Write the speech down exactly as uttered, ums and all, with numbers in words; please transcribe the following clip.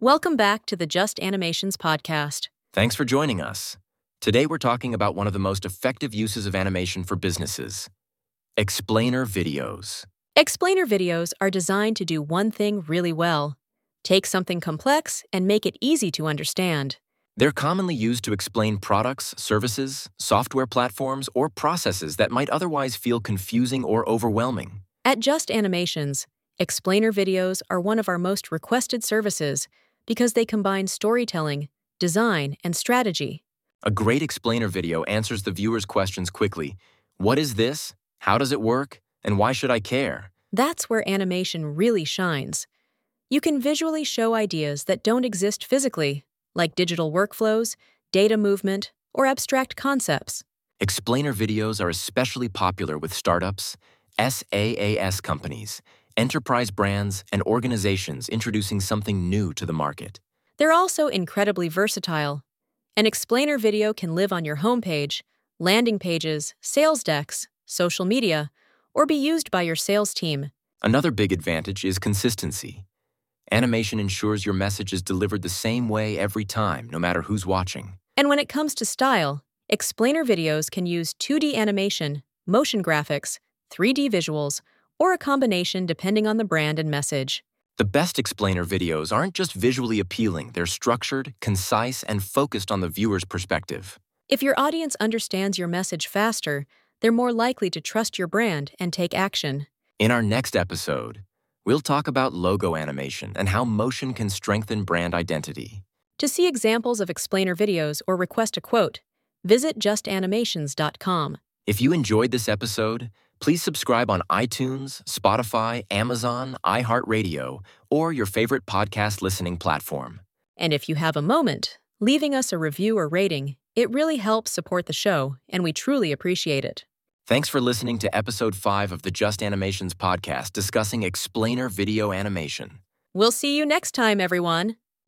Welcome back to the Just Animations podcast. Thanks for joining us. Today we're talking about one of the most effective uses of animation for businesses: explainer videos. Explainer videos are designed to do one thing really well: take something complex and make it easy to understand. They're commonly used to explain products, services, software platforms, or processes that might otherwise feel confusing or overwhelming. At Just Animations, explainer videos are one of our most requested services because they combine storytelling, design, and strategy. A great explainer video answers the viewer's questions quickly. What is this? How does it work? And why should I care? That's where animation really shines. You can visually show ideas that don't exist physically, like digital workflows, data movement, or abstract concepts. Explainer videos are especially popular with startups, SaaS companies, enterprise brands, and organizations introducing something new to the market. They're also incredibly versatile. An explainer video can live on your homepage, landing pages, sales decks, social media, or be used by your sales team. Another big advantage is consistency. Animation ensures your message is delivered the same way every time, no matter who's watching. And when it comes to style, explainer videos can use two D animation, motion graphics, three D visuals, or a combination depending on the brand and message. The best explainer videos aren't just visually appealing, they're structured, concise, and focused on the viewer's perspective. If your audience understands your message faster, they're more likely to trust your brand and take action. In our next episode, we'll talk about logo animation and how motion can strengthen brand identity. To see examples of explainer videos or request a quote, visit just animations dot com. If you enjoyed this episode, please subscribe on iTunes, Spotify, Amazon, iHeartRadio, or your favorite podcast listening platform. And if you have a moment, leaving us a review or rating, it really helps support the show, and we truly appreciate it. Thanks for listening to Episode five of the Just Animations podcast discussing explainer video animation. We'll see you next time, everyone.